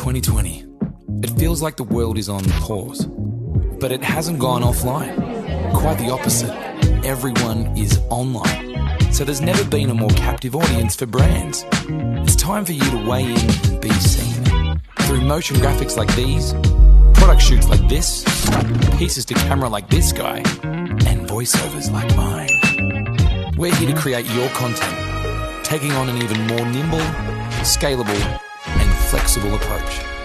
2020. It feels like the world is on pause, but it hasn't gone offline. Quite the opposite. Everyone is online. So there's never been a more captive audience for brands. It's time for you to weigh in and be seen. Through motion graphics like these, product shoots like this, pieces to camera like this guy, and voiceovers like mine. We're here to create your content, taking on an even more nimble, scalable, and flexible approach.